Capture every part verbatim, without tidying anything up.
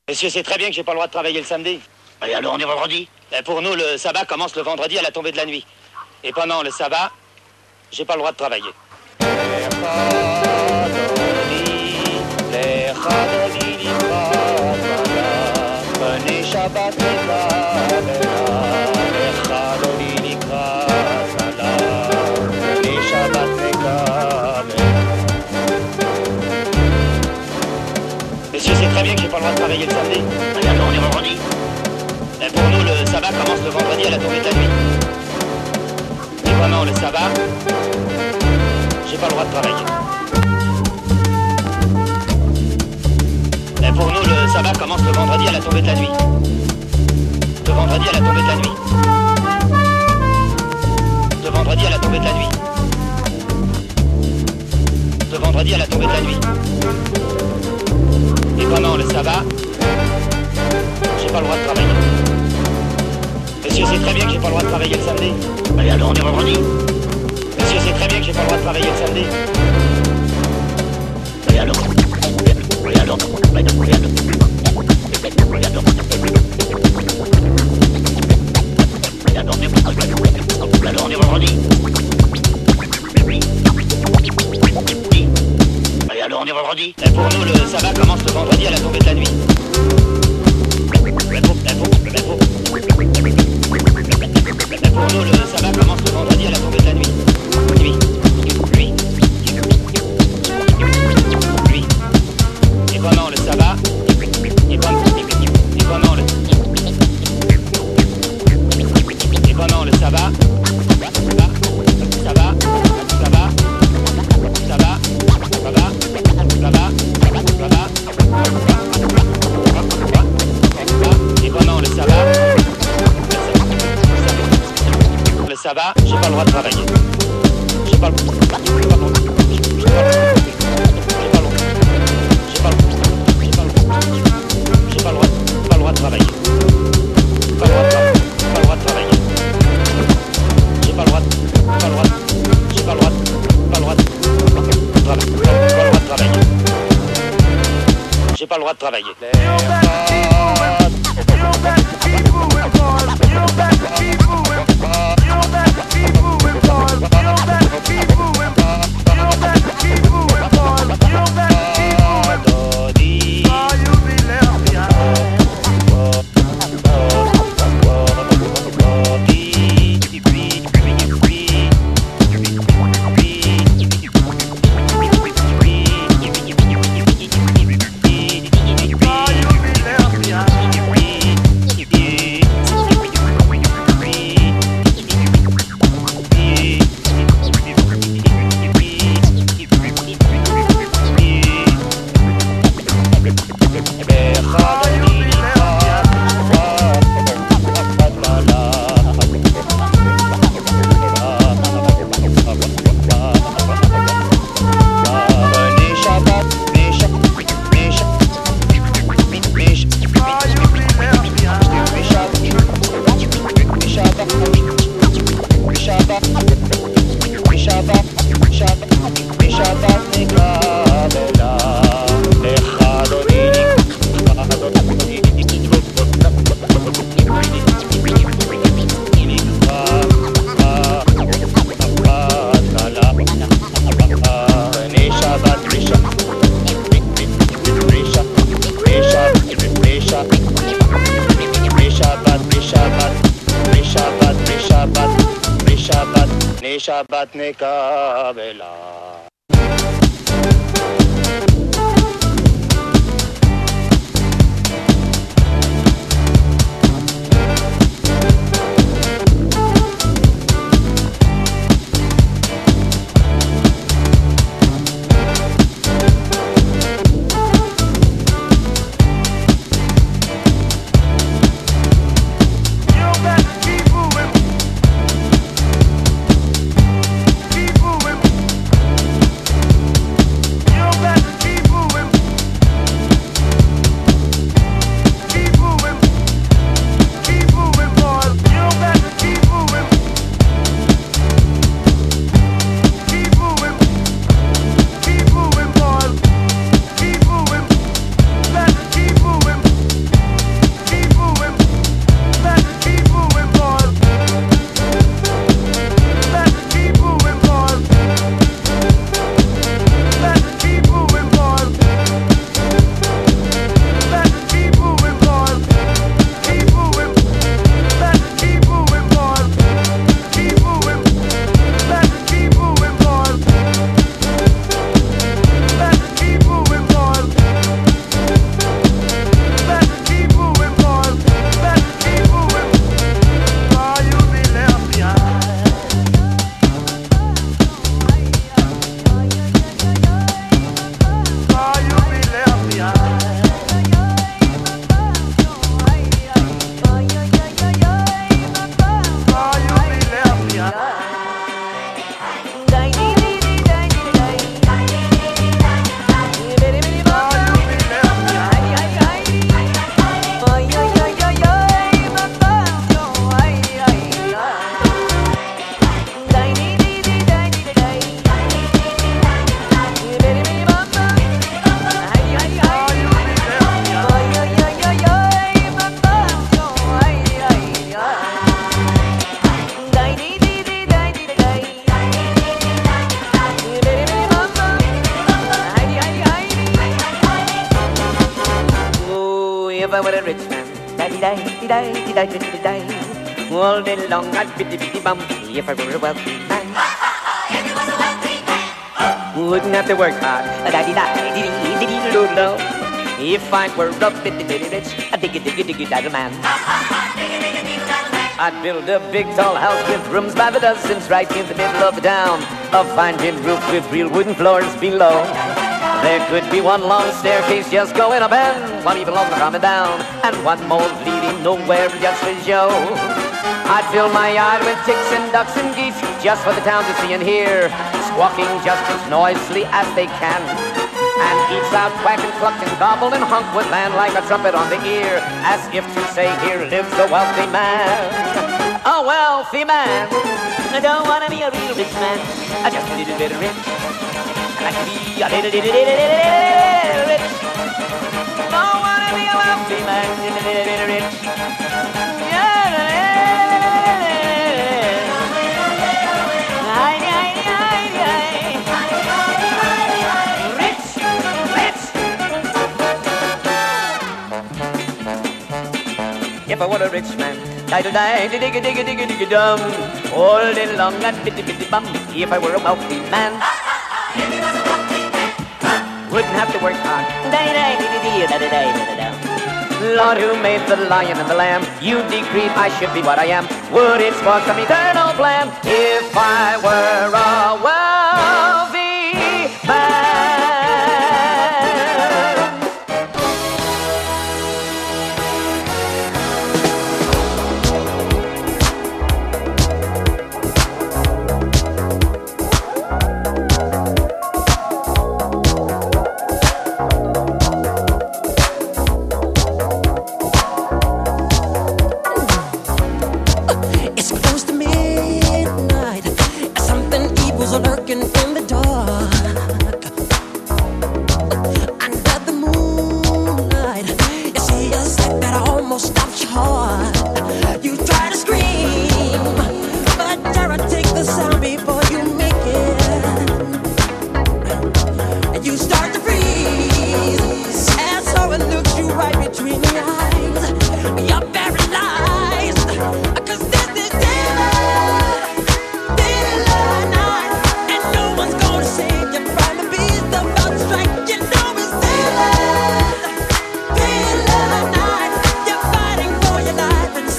Monsieur sait très bien que j'ai pas le droit de travailler le samedi. Et alors on est vendredi? Et pour nous, le sabbat commence le vendredi à la tombée de la nuit. Et pendant le sabbat, j'ai pas le droit de travailler. Monsieur sait très bien que j'ai pas le droit de travailler le samedi. Et alors on est vendredi? Et pour nous, le sabbat commence le vendredi à la tombée de la nuit. Et pendant le sabbat, j'ai pas le droit de travailler. Et pour nous, le sabbat commence le vendredi à la tombée de la nuit. Le vendredi à la tombée de la nuit. Le vendredi à la tombée de la nuit. Le vendredi à la tombée de la nuit. Et pendant le sabbat, j'ai pas le droit de travailler. Monsieur sait très bien que j'ai pas le droit de travailler le samedi. Et alors on est vendredi? Monsieur sait très bien que j'ai pas le droit de travailler le samedi. Et alors? Et alors? Et alors? Et alors? Alors on est vendredi? Et alors on est vendredi? Et pour nous, le sabbat commence le vendredi à la tombée de la nuit. Et pour, et pour, et pour, et pour nous, le sabbat commence le vendredi à la tombée de la nuit. Nuit. Nuit. Nuit. Et pendant le sabbat, et pendant, et pendant le, et pendant le sabbat, sabbat, sabbat, sabbat, sabbat, sabbat, sabbat, sabbat, et pendant le sabbat, le sabbat, j'ai pas le droit de travailler. J'ai pas le droit. J'ai pas le droit. J'ai pas le droit. J'ai pas le droit. J'ai pas le droit. J'ai pas le droit. J'ai pas le droit. Pas le droit de travailler. Pas le droit de travailler. Pas le droit de travailler. J'ai pas le droit. Pas le droit. J'ai pas le droit. Pas le droit de travailler. Pas le droit de travailler. J'ai pas le droit de travailler. Shabbat nekabela. Keep moving. if I were a rich man. Da-dee-da-dee-da-dee-da-dee-da-dee. All day long I'd bitty-bitty-bum if I were a wealthy man. Wouldn't have to work hard. Da-dee-da-dee-dee-dee-dee-doo-doo. If I were a bitty-bitty rich, a diggy-diggy-diggy-daddle man. I'd build a big tall house with rooms by the dozens right in the middle of the town. A fine tin roof with real wooden floors below. There could be one long staircase just going up and one even longer coming down, and one more leading nowhere just to show. I'd fill my yard with chicks and ducks and geese just for the town to see and hear, squawking just as noisily as they can. And each loud quack and cluck and gobble and honk would land like a trumpet on the ear, as if to say, here lives the wealthy man. A wealthy man. I don't want to be a real rich man, I just a little bit rich. I like to be a little, little, little, little, little rich. Don't want to be a wealthy man, little, little, little rich. If I were a rich man, die-do-die-diggy-diggy-diggy-diggy-dum, all day long I'd bitty-bitty-bum. If I were a wealthy man, wouldn't have to work hard. Lord, who made the lion and the lamb? You decreed I should be what I am. Would it spark some eternal plan if I were a wealthy man? Lurking in the dark, under the moonlight, you see a sight that almost stops your heart. You try to scream, but terror takes the sound before you make it. And you start to freeze, and so it looks you right between the eyes. You're paralyzed, 'cause this is daylight, daylight night. No one's gonna save you from the beast about to strike. You know it's daylight, daylight night. You're fighting for your life and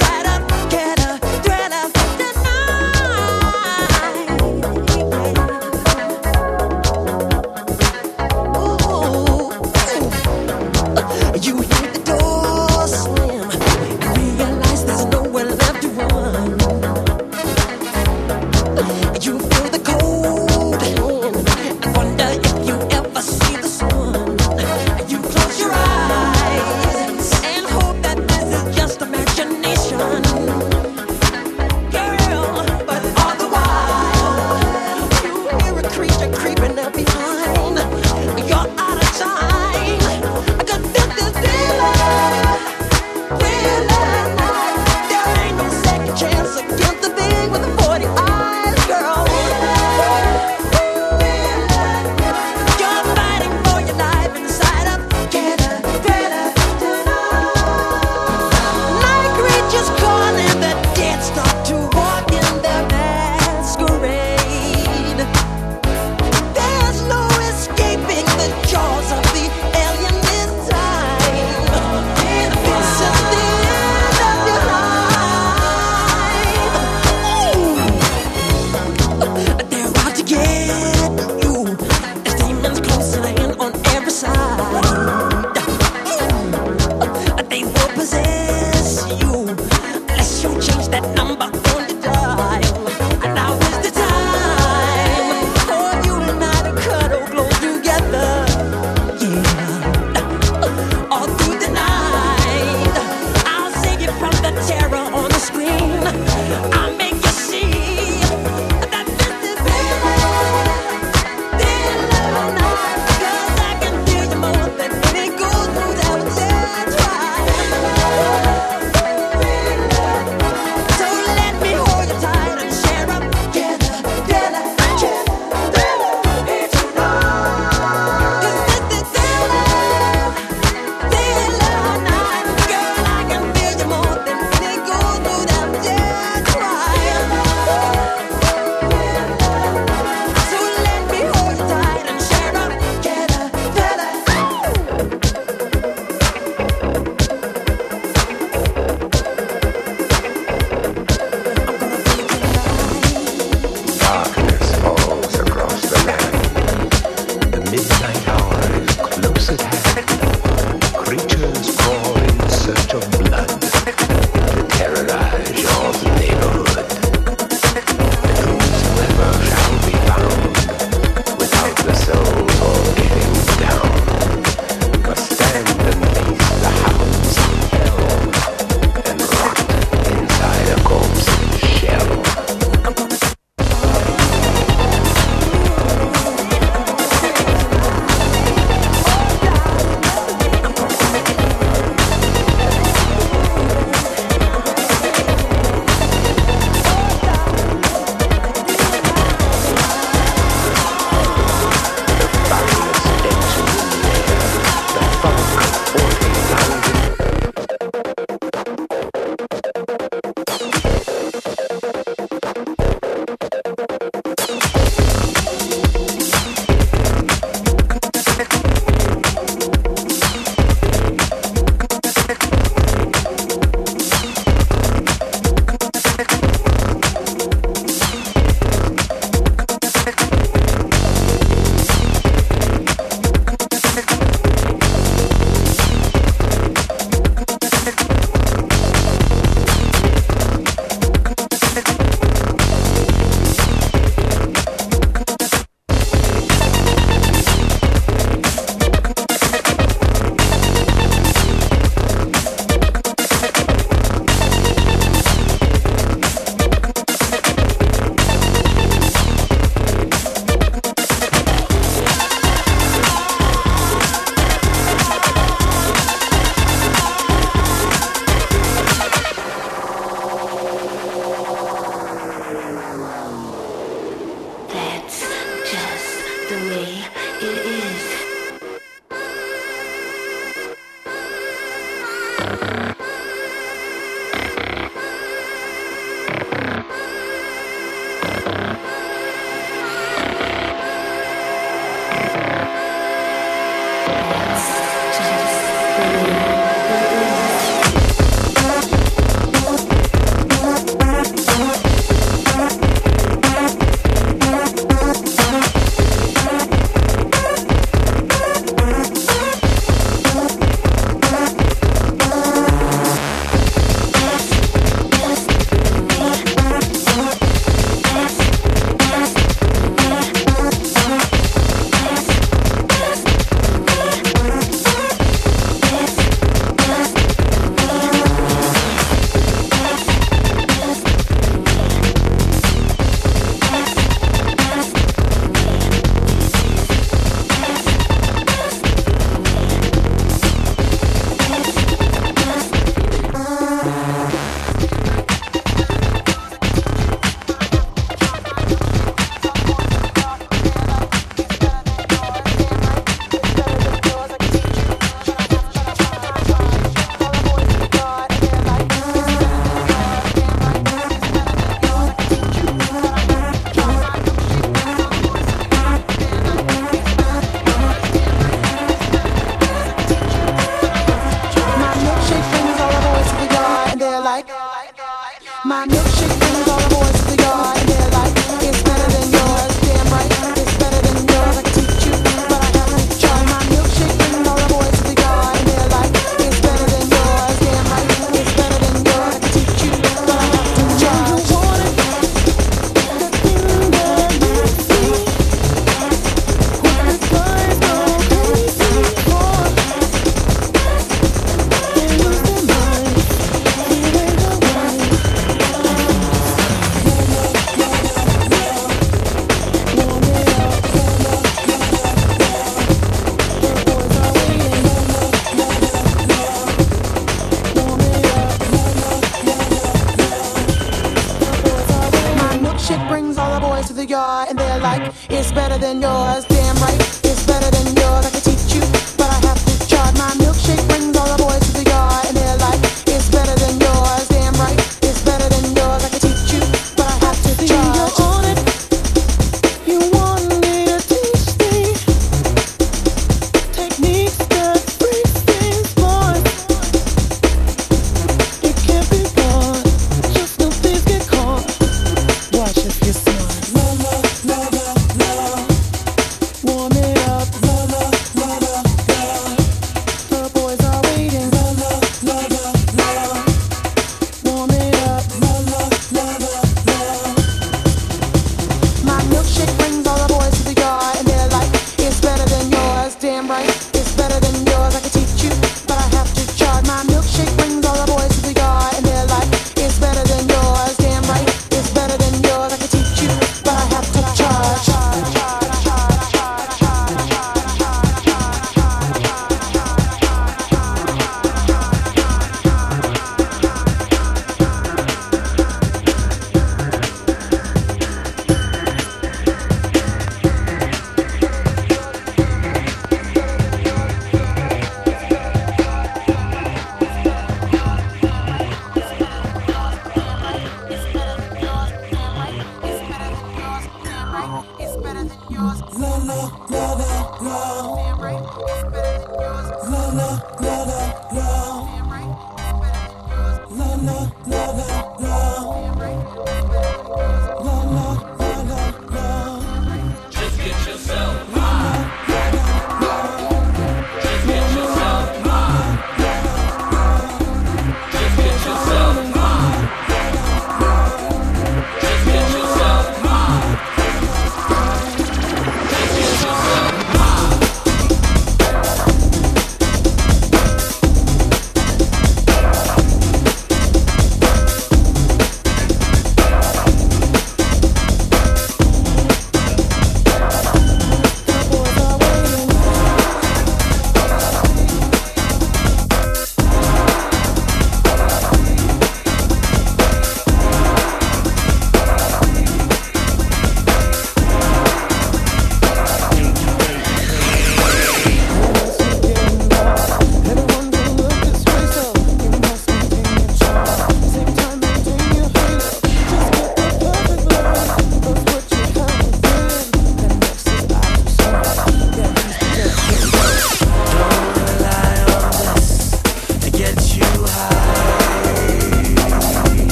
Watch if you're smart.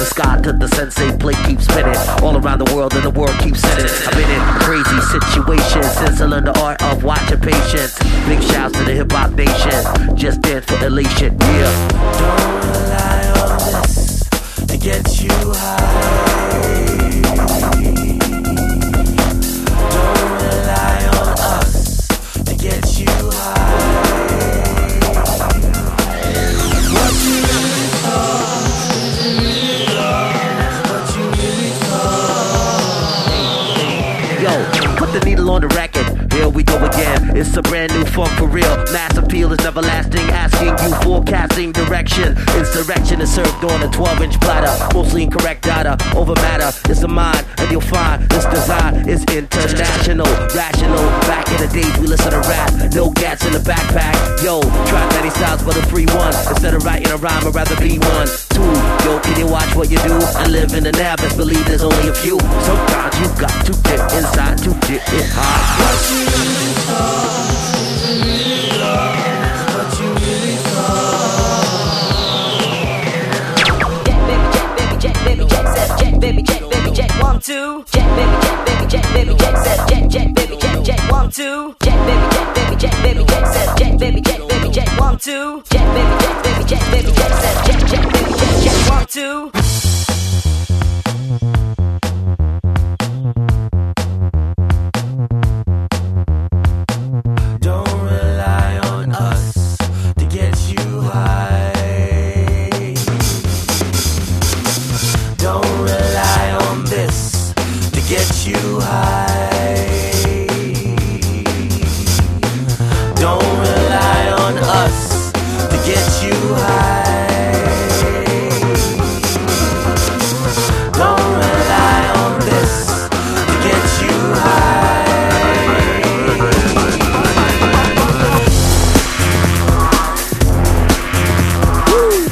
the sky to the sensei plate keeps spinning. All around the world and the world keeps spinning. I've been in crazy situations since I learned the art of watching patience. Big shouts to the hip hop nation. Just dance for elation, yeah. Don't rely on this to get you high. Don't rely on us to get you high. What you really thought, what you really thought. Yo, put the needle on the record. Here we go again. It's a brand new funk for real. Mass appeal is never lasting. Asking you forecasting direction. Insurrection is served on a twelve inch platter. Mostly incorrect data over matter. It's a mind, and you'll find this design is international. Rational. Back in the days we listen to rap. No gats in the backpack. Yo, try many styles but a free one. Instead of writing a rhyme, I'd rather be one. Two, yo, can you watch what you do? And live in the now, best believe there's only a few. Sometimes you got to get inside to get it high. What you really thought, what you really thought. Jack, baby, Jack, baby, Jack, said, Jack, baby, Jack, baby, Jack, one, two. Jack, baby, Jack, baby, Jack, baby, Jack, said, Jack, Jack, baby, Jack, Jack, one, two. Jack, baby, Jack, baby, Jack, baby, Jack, said, Jack, baby, Jack, baby, Jack, one, two. Jack, baby, Jack, baby, Jack, baby, Jack, said, Jack, Jack, baby, Jack, Jack, one, two. You high. Don't rely on us to get you high. Don't rely on this to get you high. Woo.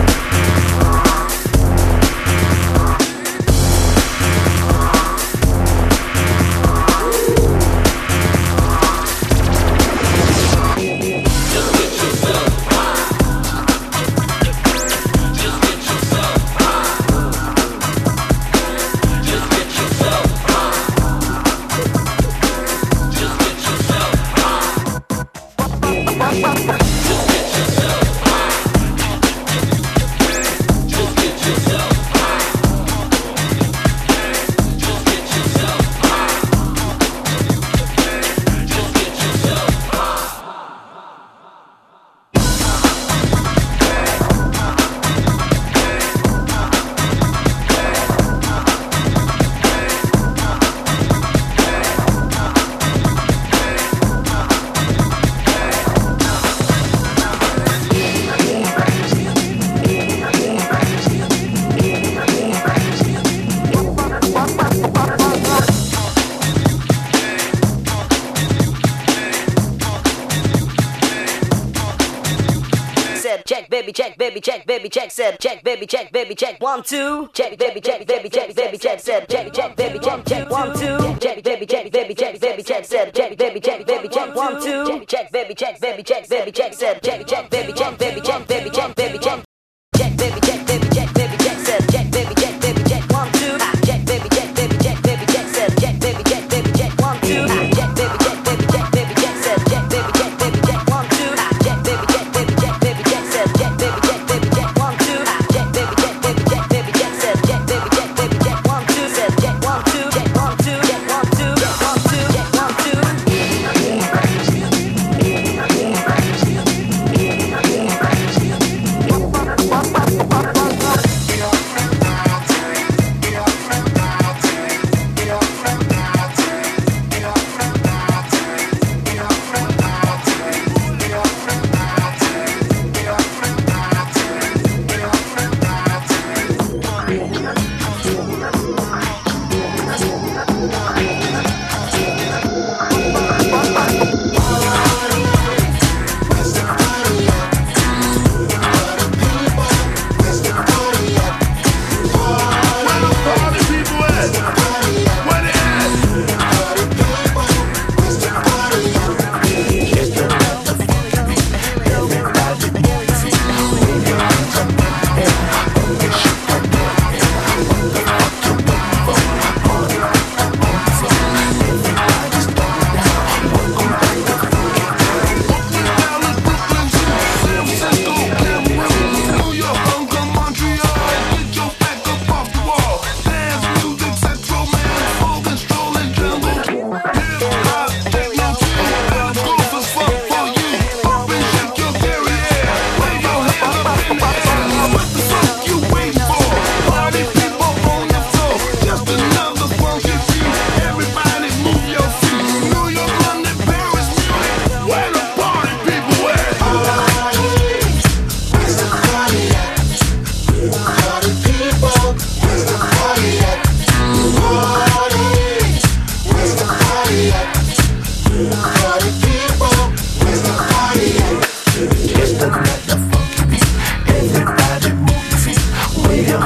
Jack, baby, Jack, baby, Jack, baby, Jack said, Jack, baby, Jack, baby, Jack, one, two. Jack, baby, Jack, baby, Jack, baby, Jack said, Jack, Jack, baby, Jack, Jack, one, two. Jack, baby, Jack, baby, Jack, baby, Jack said, Jack, baby, Jack, baby, Jack, one, two. Jack, baby, Jack, baby, Jack, baby, Jack said, Jack, Jack, baby, Jack, baby, Jack, baby, Jack, baby, Jack. Jack, baby, Jack, baby, Jack, baby, Jack said, Jack, baby, Jack, baby, Jack, one, two. Jack, baby, Jack, baby, Jack, baby, Jack said, Jack, baby, Jack, baby, Jack, one, two. Jack, baby, Jack, baby, Jack, baby, Jack said, Jack, baby, Jack, baby, Jack, one, two. Jack, baby, Jack, baby, Jack, baby, Jack said, Jack, baby, Jack, baby, Jack, one, two. Jack, baby, Jack, baby, Jack, baby, Jack said, Jack, baby, Jack, baby, Jack, one, two. Said, Jack, one, two, Jack, one, two, Jack, one, two, Jack, one, two, Jack, one, two. Jack,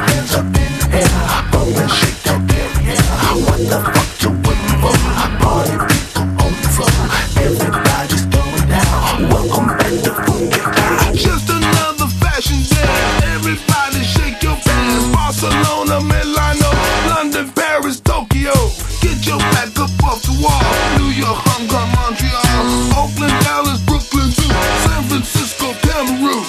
hands up in the air. Go and shake that damn hair. What the fuck you waiting for? Party people on the floor. Everybody's going down. Welcome back to Funky. Just another fashion dance. Everybody shake your pants. Barcelona, Milano, London, Paris, Tokyo. Get your back up off the wall. New York, Hong Kong, Montreal, Oakland, Dallas, Brooklyn too. San Francisco, Cameroon.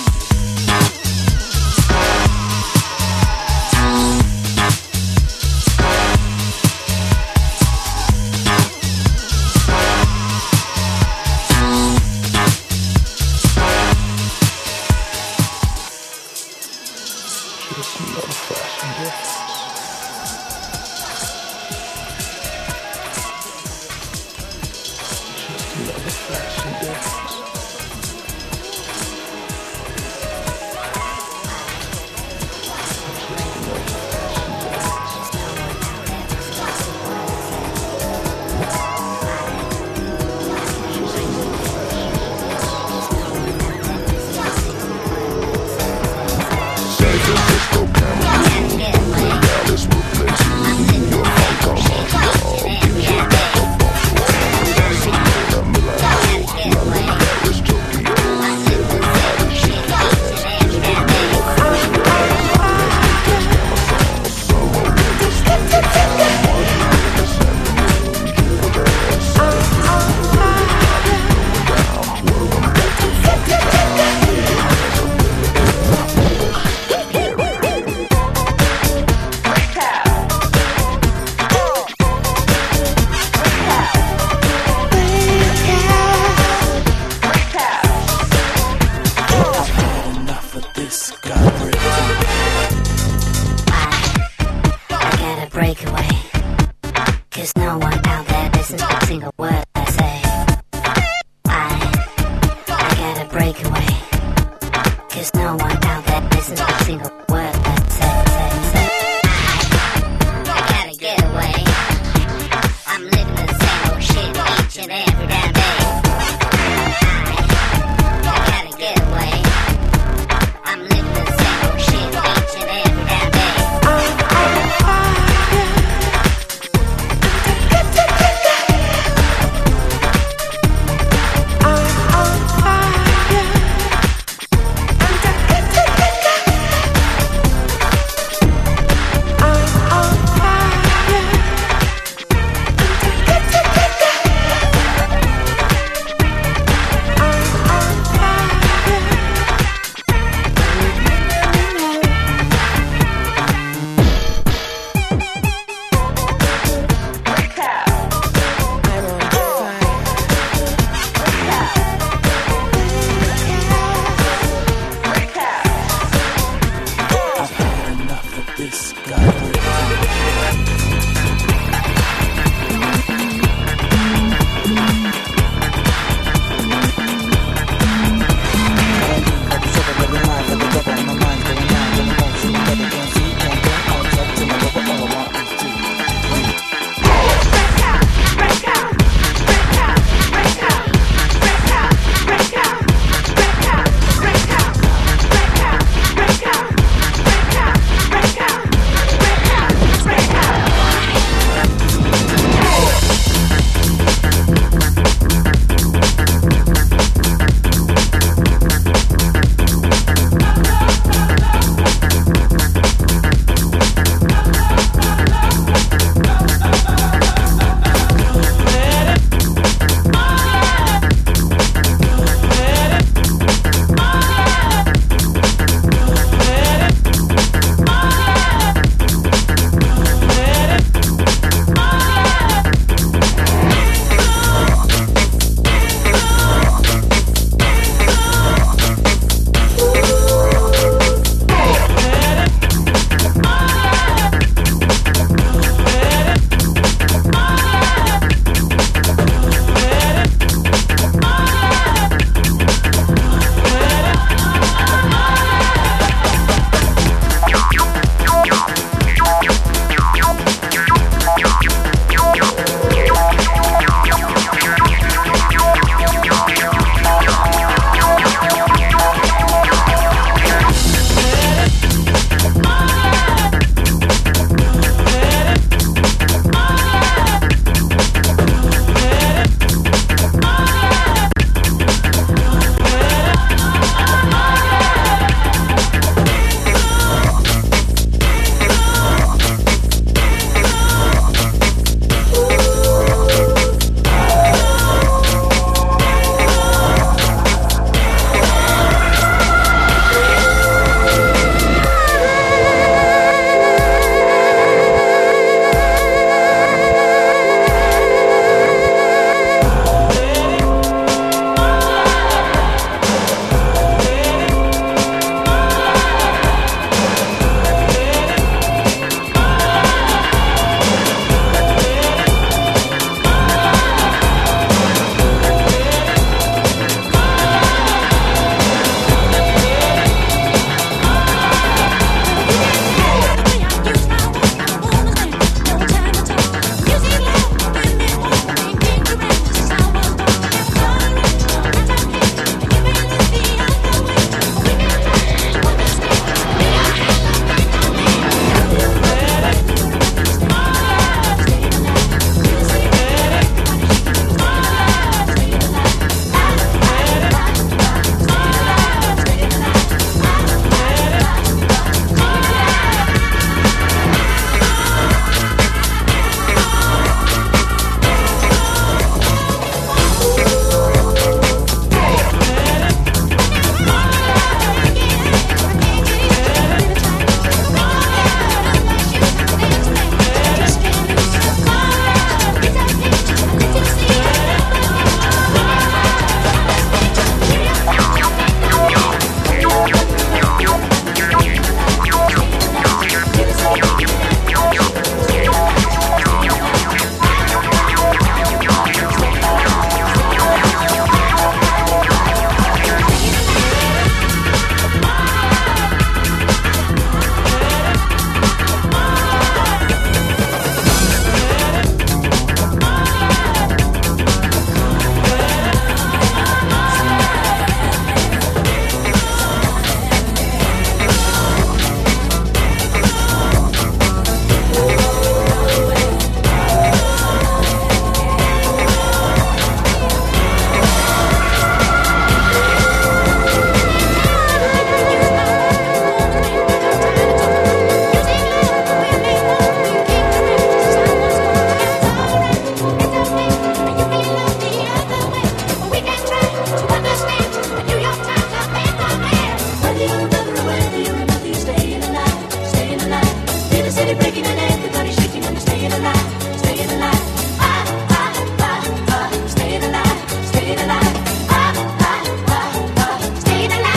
city breaking and everybody shaking and staying alive, staying alive. Ah, ah, ah, ah, staying alive, staying alive. Ah, ah, ah, ah, staying alive.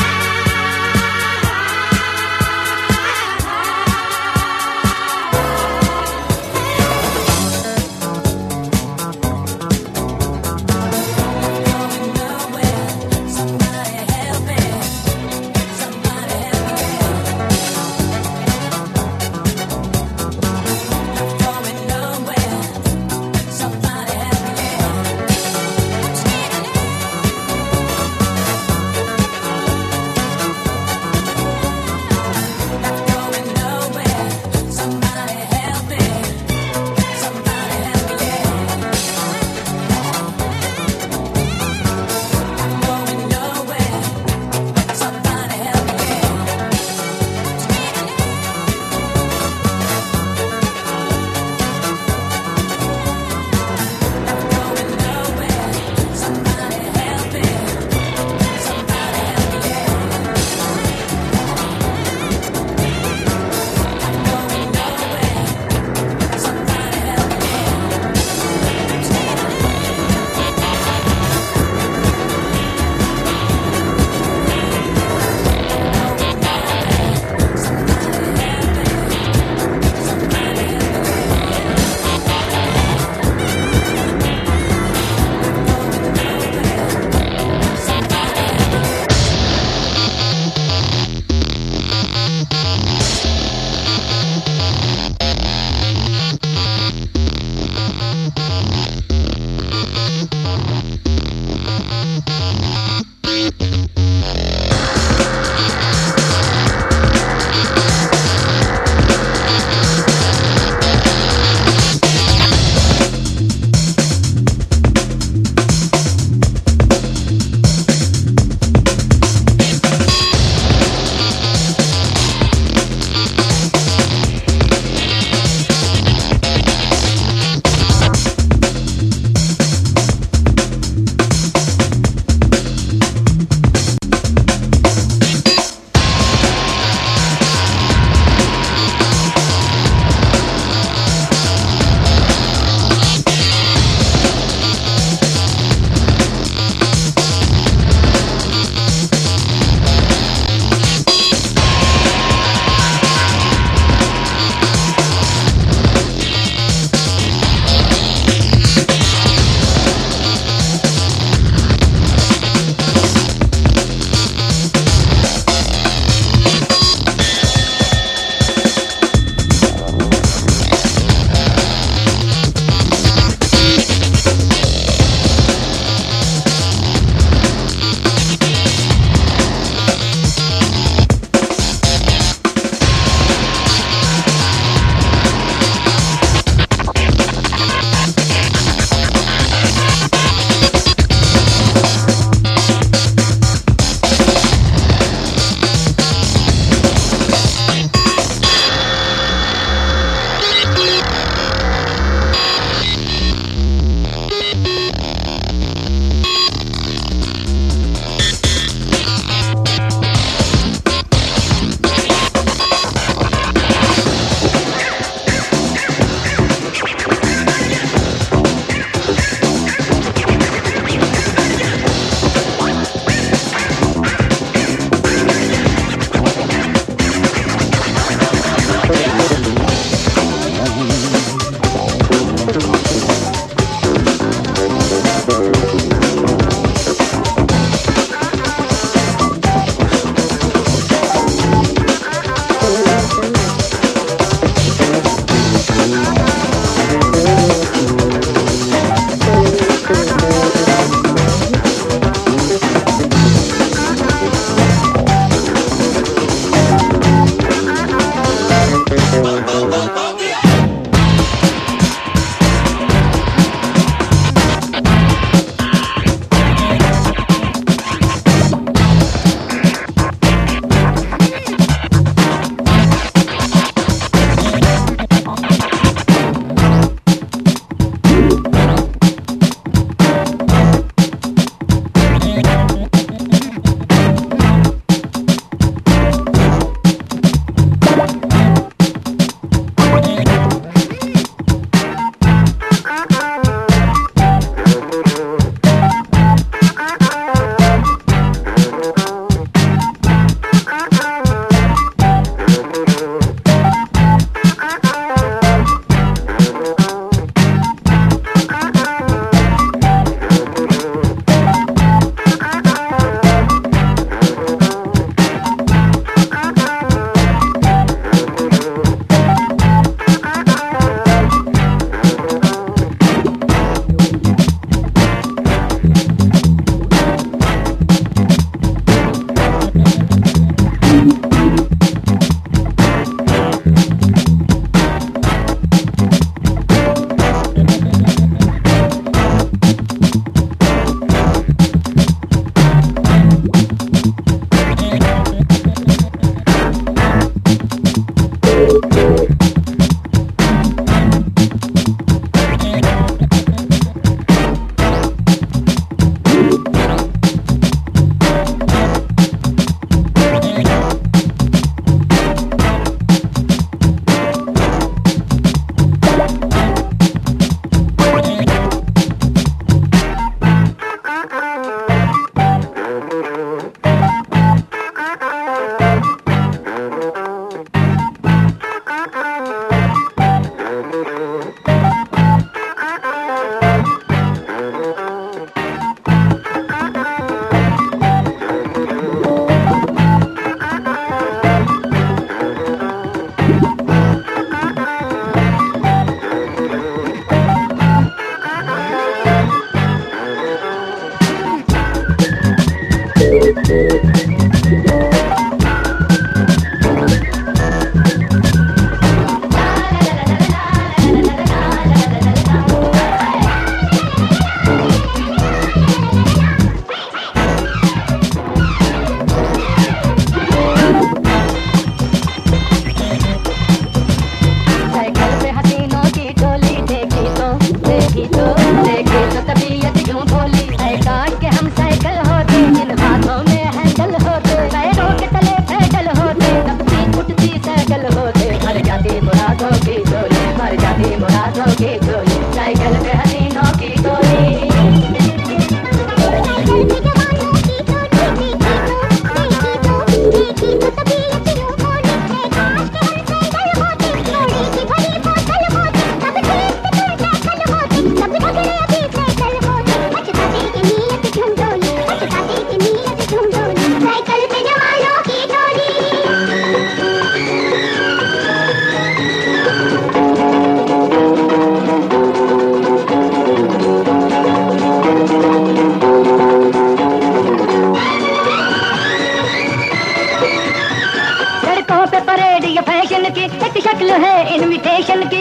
Imitation की।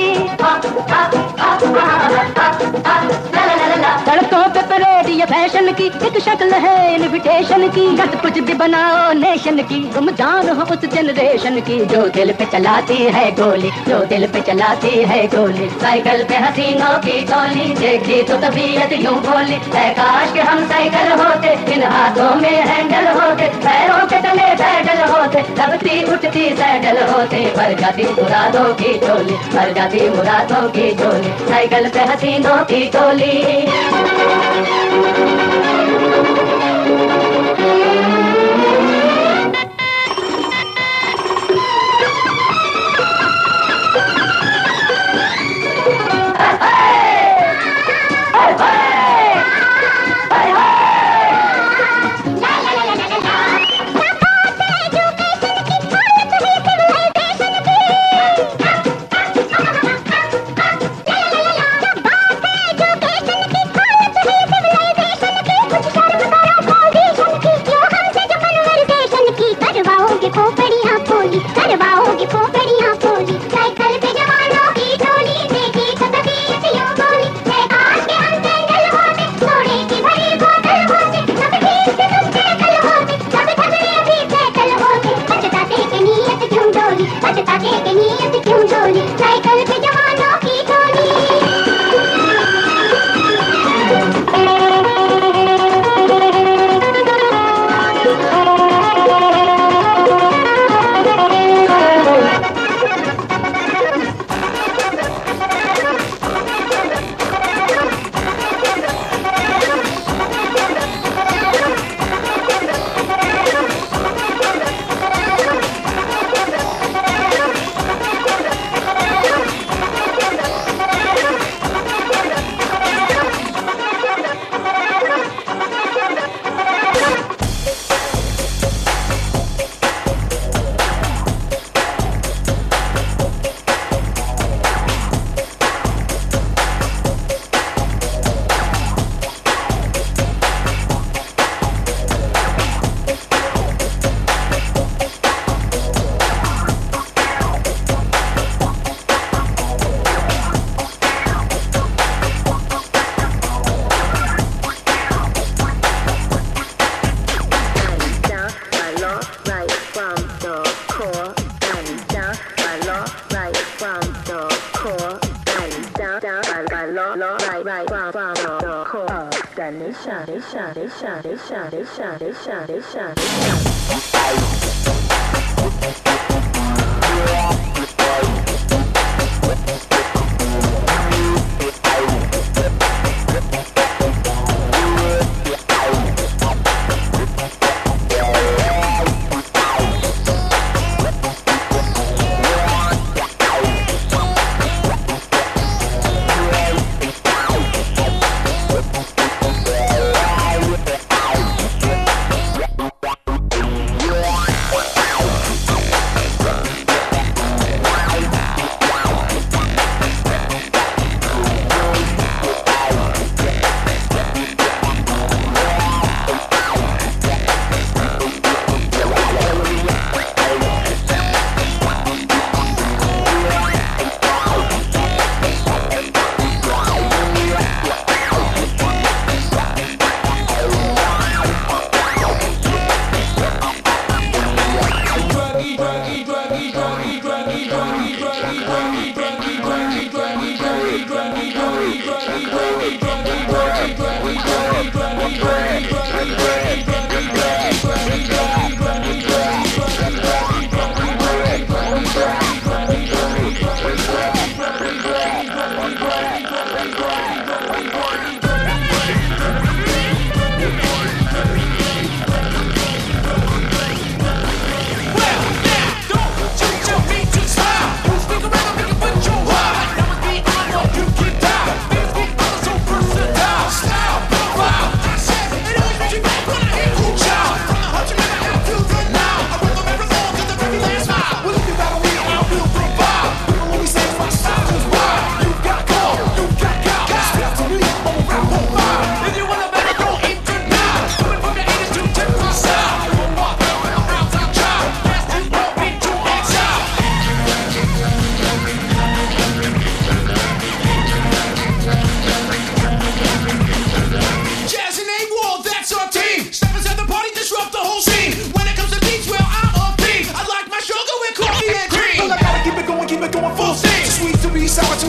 सड़कों पे parade ये fashion की एक शक्ल है invitation की। गत कुछ भी बनाओ नेशन की, तुम जान हो उस जनरेशन की जो दिल पे चलाती है गोली, जो दिल पे चलाती है गोली। साइकिल पे हसीनों की टोली देखी तो तबीयत यूं बोली, ऐ काश के हम साइकिल होते, इन हाथों में हैंडल होते, पैरों के तले पैडल होते, दबती उठती सैडल होते। भर जाती मुरादों की टोली, भर जाती मुरादों की टोली, साइकिल पे हसीनों की टोली।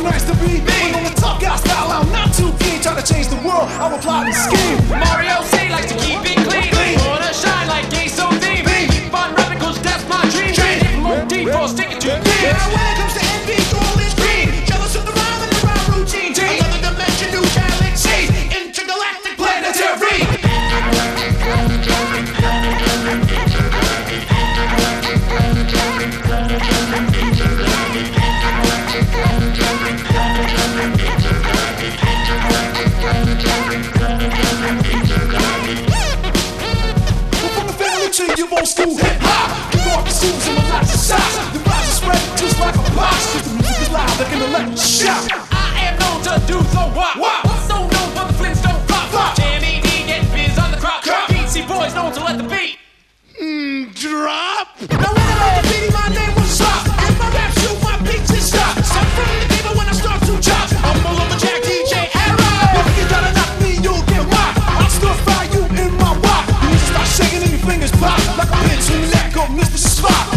nice to be. But on the tough guy style, I'm not too keen. Trying to change the world, I'm a plotting scheme. Mario C likes to keep it clean. Clean. Wanna shine like Ace O'Dean. Fun rapping cause that's my dream. Dream. More deep for sticking to Yeah, it. when it comes to envy, all is green. Jealous of the rhyme and the rhyme routine. Another dimension, new galaxy. Intergalactic planetary. You old school hip hop, you rock the suits and the lots of socks. The rhymes are spread just like a box. Cause the music is loud, like an electric shock. I am known to do the wop. Wop. So known for the Flintstone pop. Flop. Jamie D getting biz on the crop. Crop. P C boys known to let the beat. Mm, drop. Now when I let the beat, my name was Slop. And my rap shoot, my beats is stop. Stop from the table when I start to chop. I'm a lumberjack D J Arrow. If you try to knock me, you'll get mocked. I'll still fire you in my wop. You just start shaking and your fingers pop. Like a bitch when you let go, Mister Spot.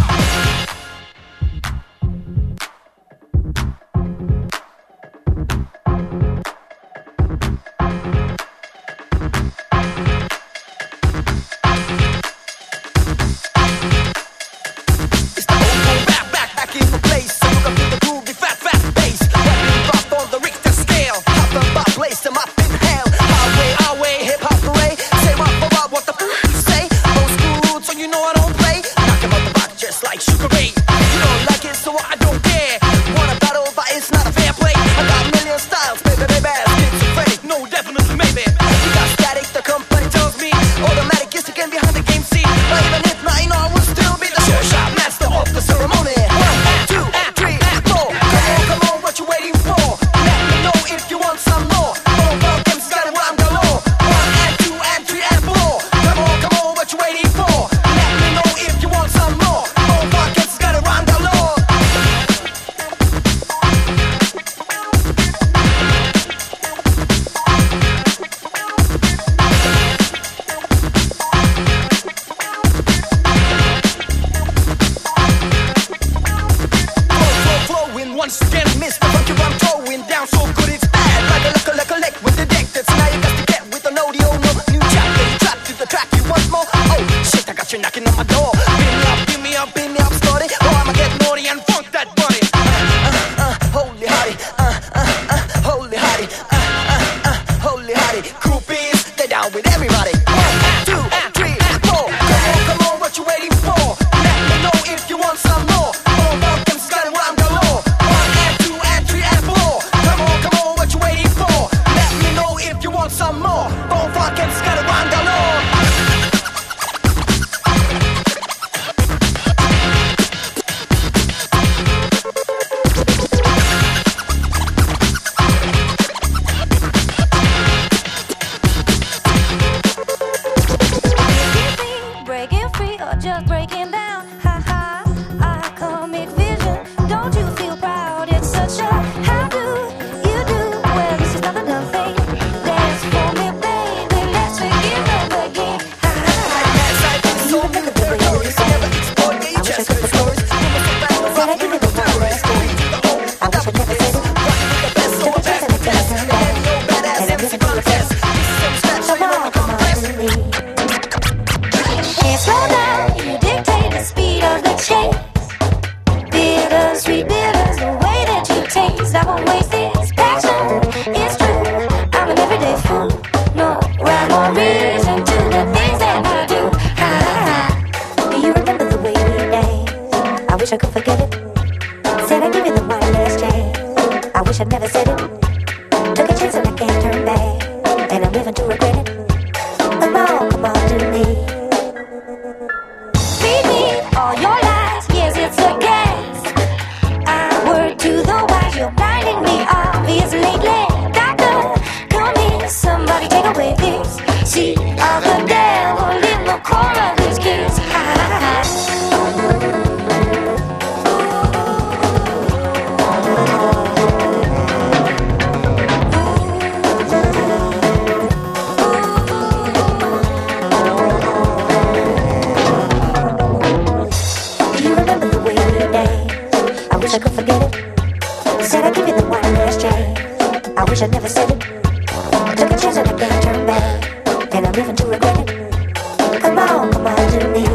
wish I could forget it. Said I'd give you the one last chance. I wish I never said it. I took a chance and it didn't turn back, and I'm living to regret it. Come on, come on to me.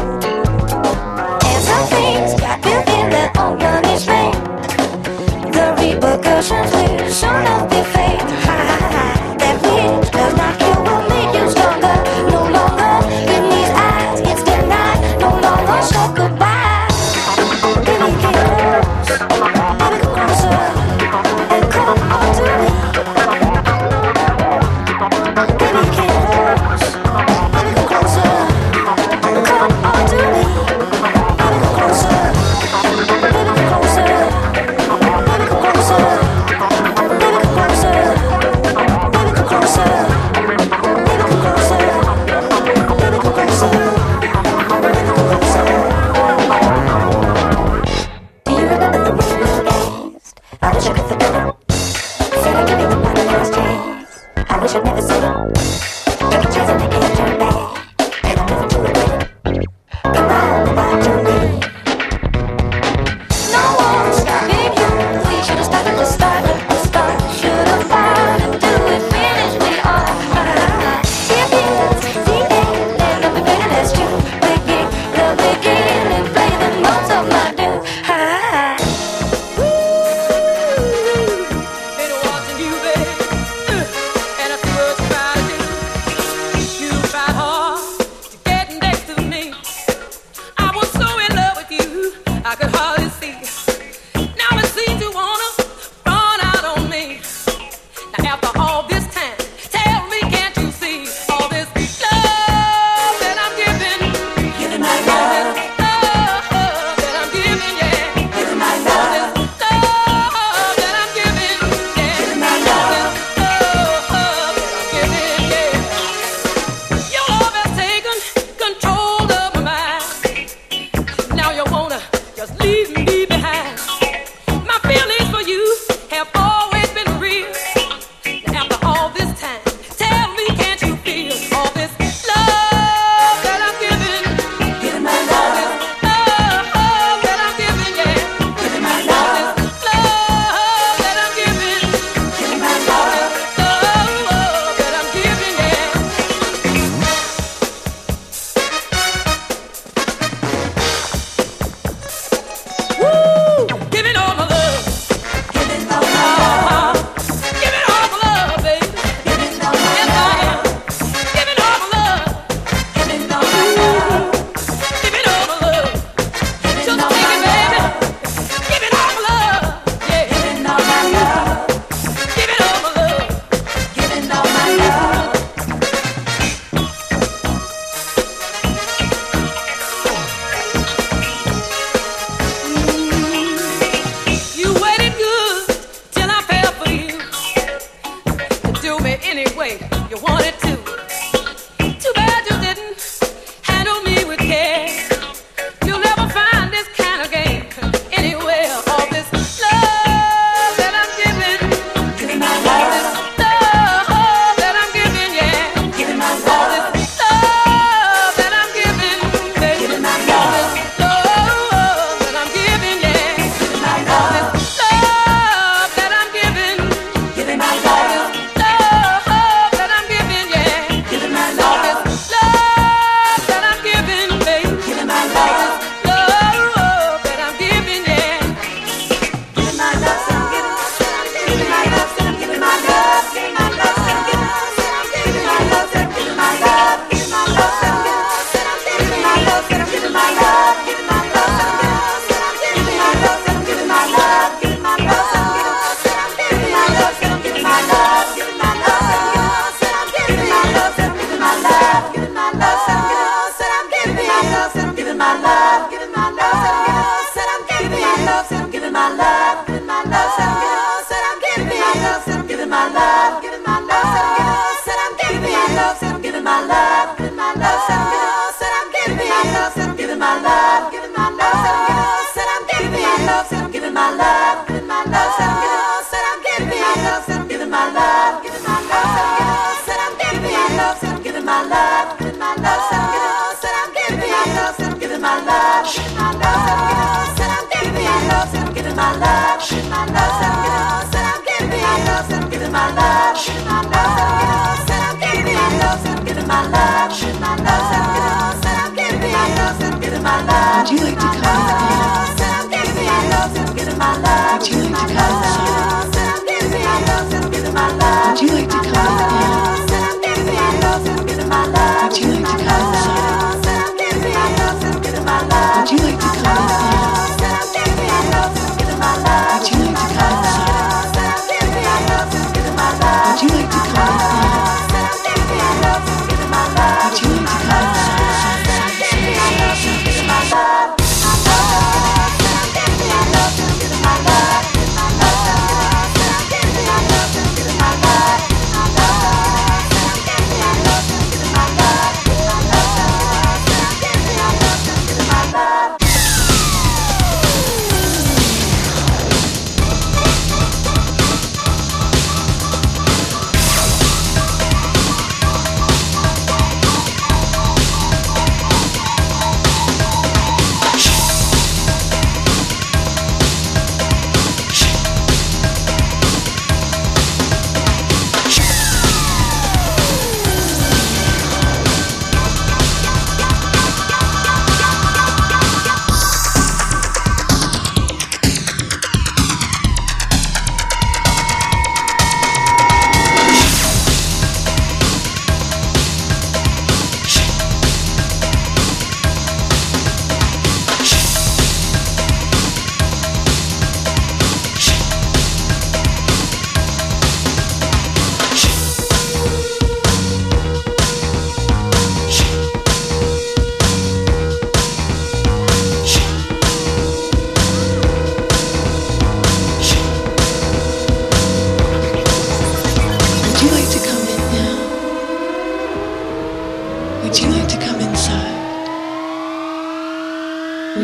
And some things got me in their own money strain. The repercussions will sure enough be fate. That which does not kill will make you stronger. No longer in these eyes, it's denied. No longer say goodbye. Baby, get close. Baby, come closer and come on to me. Baby, get close. Baby, come closer and come on to me. Baby, come closer. Baby, come closer. Baby, come closer. Baby, come closer. Baby, come closer. Baby, come closer. Baby, come closer. Baby, come closer. Do you remember the way we danced? I wish I could forget it. Said I'd give you one last chance. I wish I'd never said it. Took a chance and it didn't turn back, and I'm living to regret it. Come on, come on to me. No one's stopping you. We should have started the start at the start. Should have fought and do it, finish we are. If it's the end, then I'll be better as you. Begin the beginning, play the notes of my doom. Been watching you, babe, and I see what you're trying to do.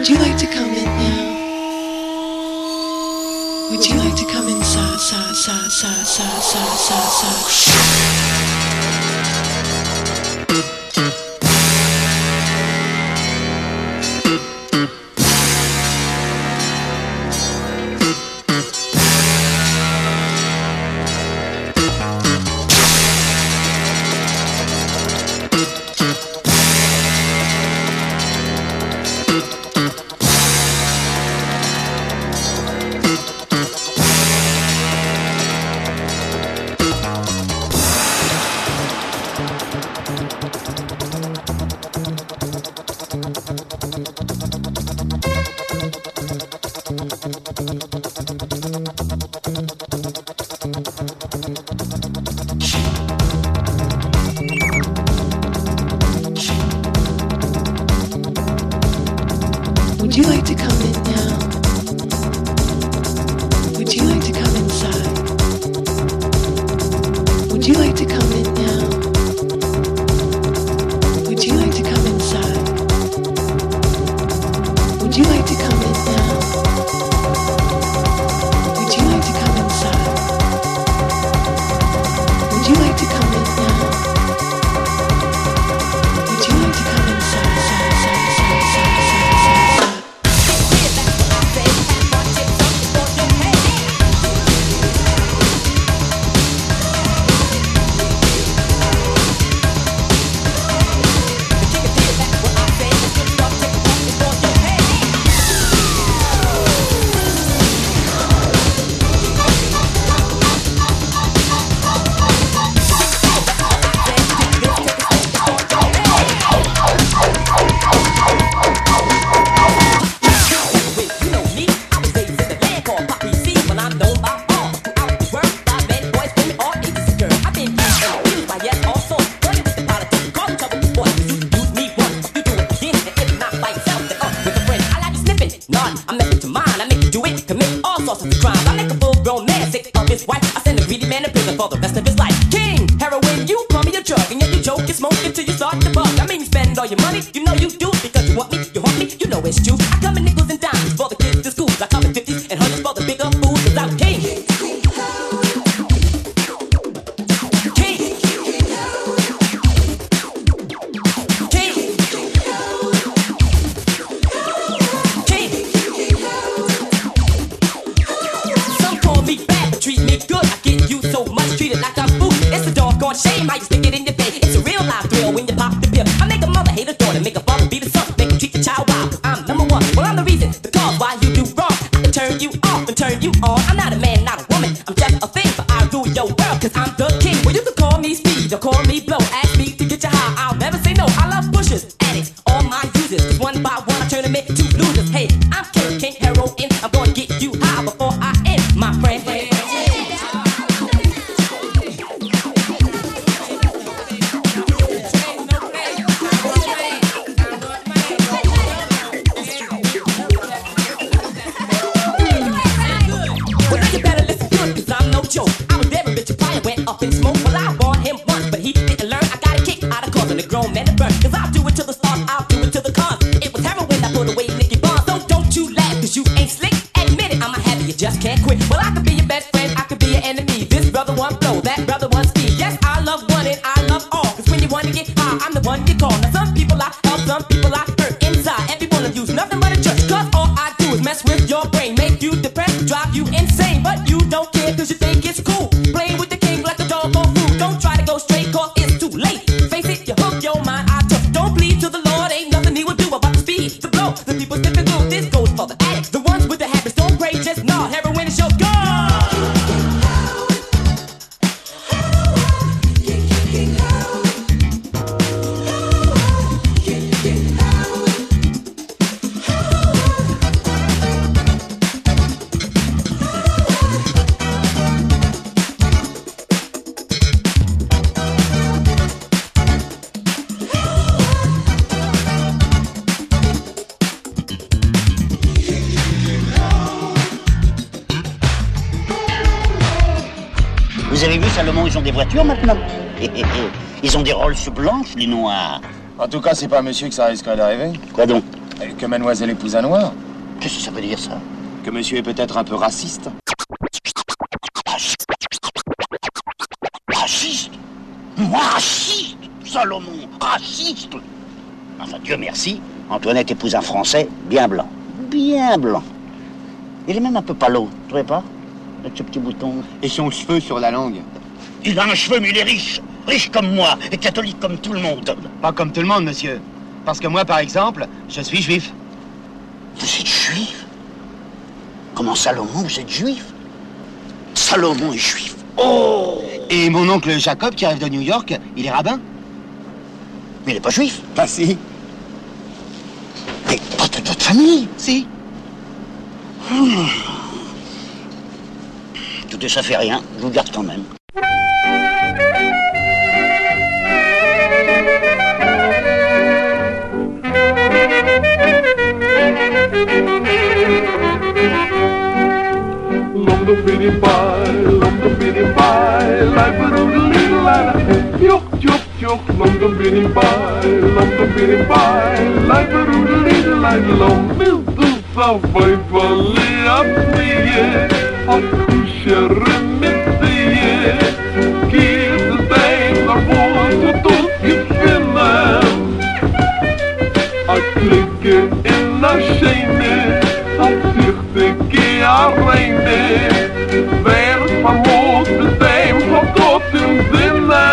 Would you like to come in now? Would you like to come inside, side, side, side, side, side, side, side? Would you like to come in now? Would you like to come inside? Would you like to come in now? Would you like to come inside? Would you like to come in now? Would you like to come inside? Would you like to come in now? Would you like to come inside? Side, side, side, side, side, side, side. All your money, you know you do it because you want me, you want me, you know it's true. I come in nickels and dimes for the kids to school. I come in fifties and hundreds for the bigger fools, cause I'm king. King. King. King. Some call me bad, but treat me good. I get you so much, treated like I'm food. It's a doggone shame how you stick it in your face. It's a real life thrill when you pop the pill. I make a mother hate a daughter, make a father be the son, make him treat the child wild, cause I'm number one. Well, I'm the reason, the cause why you do wrong. I can turn you off and turn you on. I'm not a man, not a woman, I'm just a thing, but I rule your world, cause I'm the king. Well, you can call me speed or call me blow, ask me to get you high, I'll never say no. I love pushers, addicts, all my users, cause one by one I turn them into losers. Hey, I'm King, King Heroin, I'm gonna get you high before I end, my friend. Joke. I was there when Richard Pryor went up in smoke. Well, I warned him once, but he didn't learn. I got a kick out of causing a grown man to burn. Cause I'll do it to the stars, I'll do it to the cons. It was heroin that put away Nicky Barnes. So don't you laugh, cause you ain't slick. Admit it, I'm a habit, you just can't quit. Well, I could be your best friend, I could be your enemy. This brother one blow, that brother one speed. Yes, I love one and I love all. Cause when you wanna get high, I'm the one you call. Now some people I help, some people I hurt inside. Every one of you's nothing but a jerk. Cause all I do is mess with your brain, make you depressed, drive you insane. But you don't care cause you think it's cool. Playing with the king like a dog or fool. Don't try to go straight cause it's too late. Face it, you hook your mind, I took. Don't plead to the Lord, ain't nothing he will do about the speed, the blow. The people sniffing glue, this goes for the addicts. The ones with the habits, don't pray, just nod. Heroin is your God. Vous avez vu, Salomon, ils ont des voitures maintenant. Ils ont des Rolls blanches, les noirs. En tout cas, c'est pas à monsieur que ça risquerait d'arriver. Quoi donc? Que mademoiselle épouse un noir. Qu'est-ce que ça veut dire, ça? Que monsieur est peut-être un peu raciste. Raciste? Moi, raciste? Salomon, raciste? Enfin, Dieu merci, Antoinette épouse un Français bien blanc. Bien blanc. Il est même un peu palo, tu trouvez pas? Avec ce petit bouton. Et son cheveu sur la langue. Il a un cheveu, mais il est riche. Riche comme moi, et catholique comme tout le monde. Pas comme tout le monde, monsieur. Parce que moi, par exemple, je suis juif. Vous êtes juif? Comment Salomon, vous êtes juif? Salomon est juif. Oh! Et mon oncle Jacob, qui arrive de New York, il est rabbin. Mais il n'est pas juif. Bah si. Mais pas de votre famille. Si. Hmm. Tout ça fait rien, je vous garde quand même. Lumber bitty bye, lumber bitty bye, life a little little light. Yuck, yuck, yuck, lumber bitty bye, lumber bitty bye, life a little little light. Lumber du survival up me, a kusher me see. Give the things I want to do, you feel them. I click it in a shame, I zicht ik arreine. Wer vermocht dem hat Gott im Sinne.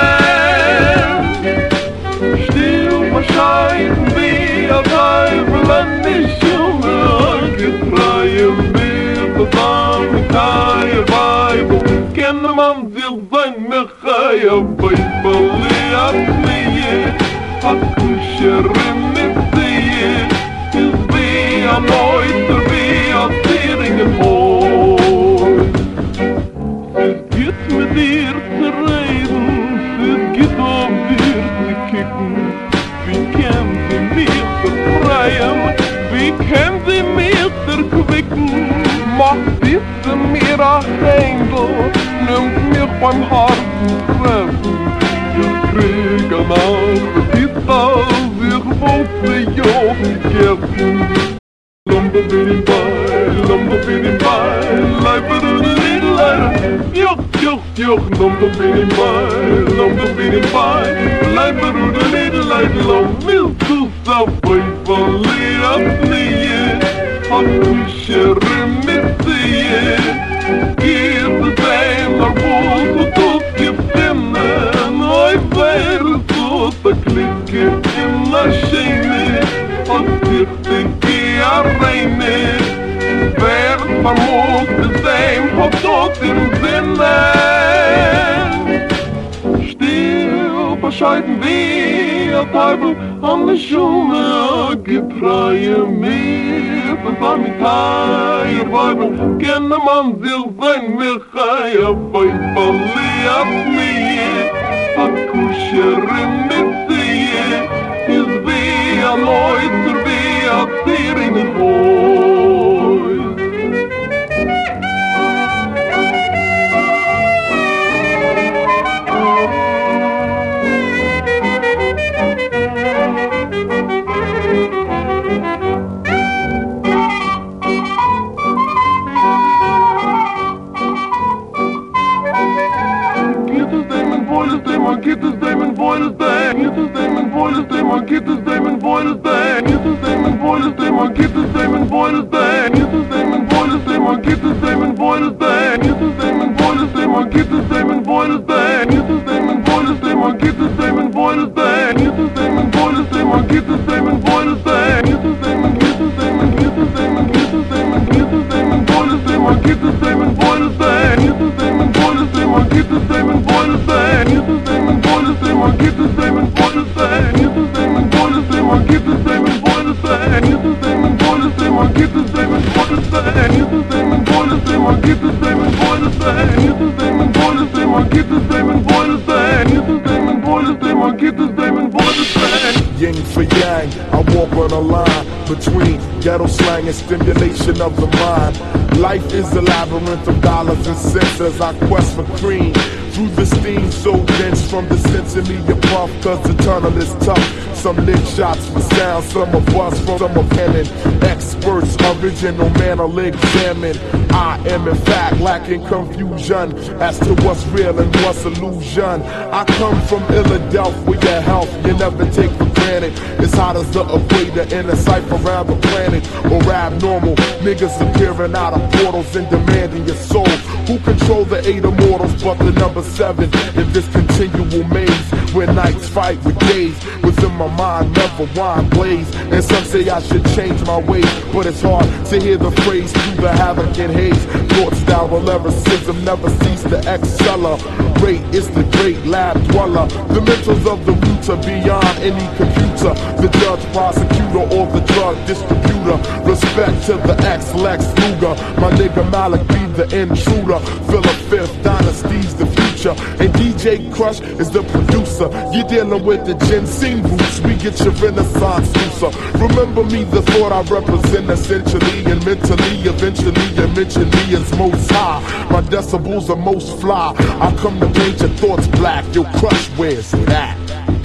Still bescheiden wie ein Teufel an die Schuhe. Getreuen wir zusammen mit der Weibel. Kenne man sich sein Mechaiah, Weibel liat mir. Hat Kuscherin mit sie. Ist wie ein Neuter, wie ein Zieringen Hoh. Es geht mit dir zu reden, es geht um dir zu kicken. Wie kann sie mich befreien, wie kann sie mich erquicken? Macht diese mir ein Engel, nimmt mich beim Herzen treffen. Ich krieg ein Angst, als ich wollte ja vergessen. Lumber bitty bye, lumber bitty bye, life a little lighter. Yuck, yuck, yuck, lumber bitty bye, lumber bitty bye, life a little lighter. Long milk to suffer for lay up me, hot pusher in me. Give the same the rules to give them and I better so the click in the shame. Hot fifty arreine. Wer vermocht dem hat Gott im Sinne. Still bescheiden wie ein Teufel an der Schuhe. Getreue mir, zusammen mit der Weibel. Kenne man sich sein Mechaiah, Weibel liat mir. Hat Kuscherin mit sie, ist wie ein Läuter, wie ein Zieringen Hoh. Get this Damon Boyle's thing. Get this Damon Boyle's thing. Get this Damon Boyle's thing. Get this Damon Boyle's thing. Get this Damon Boyle's thing. Get this Damon Boyle's thing. Get this Damon Boyle's thing. Get this Damon Boyle's thing. Get this Damon Boyle's thing. Get this Damon Boyle's thing. Get this Damon Boyle's thing. Get this Damon Boyle's thing. Get this Damon Boyle's thing. Get this Damon. Get this Damon. Get this Damon. Get this Damon. Get this Damon Boyle's thing. Get this Damon Boyle's thing. Get this Damon Boyle's thing. Get this Damon Boyle's thing. Get this Damon Boyle's thing. Get this Damon Boyle's thing. Get this Damon Boyle's thing. Get this Damon Boyle's thing. Get this Damon Boyle's thing. Get this Damon Boyle's thing. Get this Damon Boyle's thing. Get this Damon Boyle's thing. Get this Damon Boyle's thing. Get this Damon Boyle's thing. Get this Damon Boyle's thing. Get this Damon Boyle's thing. Yin for yang, I walk on a line between ghetto slang and stimulation of the mind. Life is a labyrinth of dollars and cents as I quest for cream. through the steam so dense from the sense of me you puff, cause the tunnel is tough. Some lick shots for sound, some of us from some of canon. Experts, original man will examine. I am in fact lacking confusion as to what's real and what's illusion. I come from Philadelphia, health you never take for granted. It's hot as the equator in a cipher around the planet. Or abnormal niggas appearing out of portals and demanding your soul. Who control the eight immortals but the number seven in this continual maze where nights fight with days? Within my mind never wine blaze. And some say I should change my ways, but it's hard to hear the phrase through the havoc and haze. Thoughts that will lyricism never cease to accelerate. Is the great lab dweller. The mentals of the roots are beyond any computer. The judge, prosecutor, or the drug distributor. Respect to the ex-Lex Luger. My nigga Malik be the intruder. Philip Fifth Dynasty's the future. And D J Crush is the producer. You're dealing with the ginseng roots. We get your renaissance looser. Remember me, the thought I represent essentially and mentally. Eventually you mention me as most high. My decibels are most fly. I come to paint your thoughts black. Your Crush, where's it at?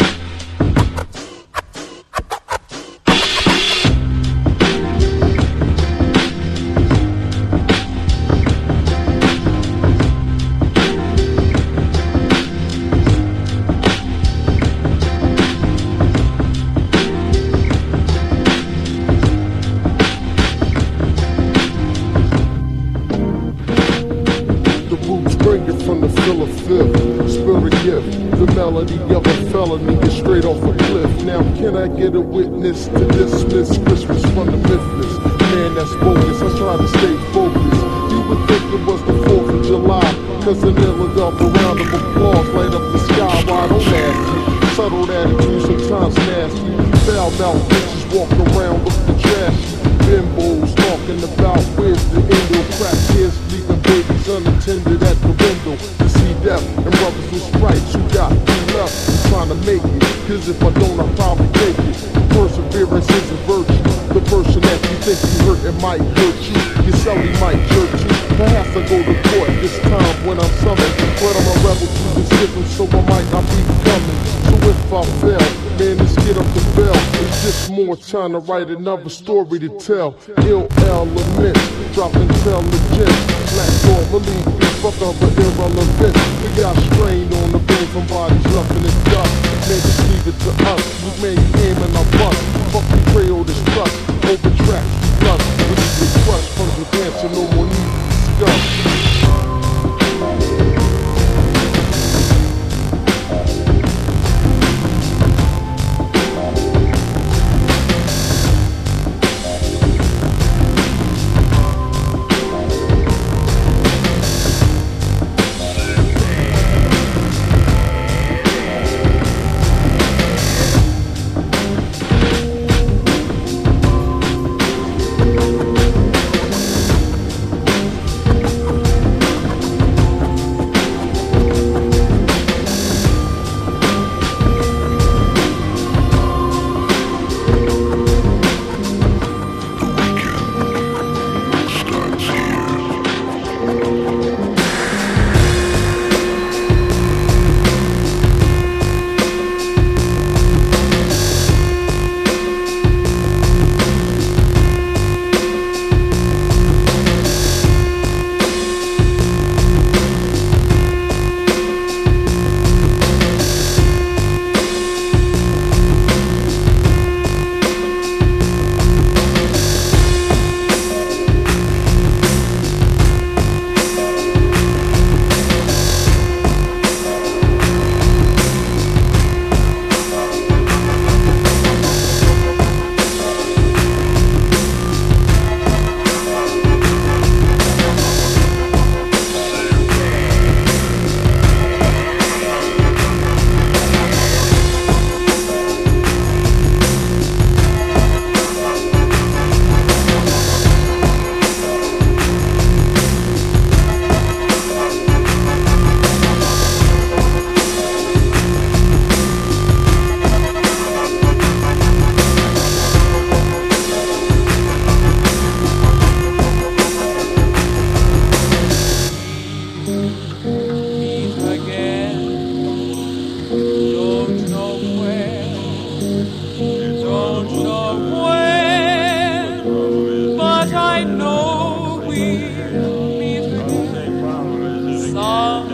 Get a witness to dismiss Christmas from the Memphis. Man, that's bogus, I try to stay focused. You would think it was the fourth of July, cause an Philadelphia round of applause light up the sky. Why don't ask you? Subtle attitude, sometimes nasty. Foul mouth bitches walk around looking trashy. Bimbos talking about where's the endo. Crack kids leaving babies unattended at the window. To see death and brothers with stripes who got enough. Trying to make it, cause if I don't I'll probably take it. Perseverance is a virtue. The person that you think you hurt, it might hurt you. Your celly might hurt you. Perhaps I go to court this time when I'm summoned. But I'm a rebel to the system, so I might not be coming. So if I fail, man, let's get up the bell. It's just more time to write another story to tell. Ill elements, drop intelligence. Black ball, believe me, fuck up an irrelevant. We got strain on the brain from bodies left in the dust. Man, just leave it to us. We man, you aim and I bust. Fuck betrayal, this trust. Over tracks, you lust. We get crushed from the dance, no more need to discuss.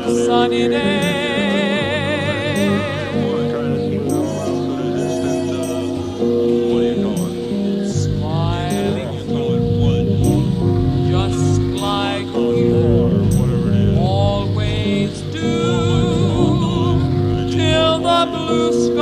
sunny day. Smiling, just like you always do, till the blue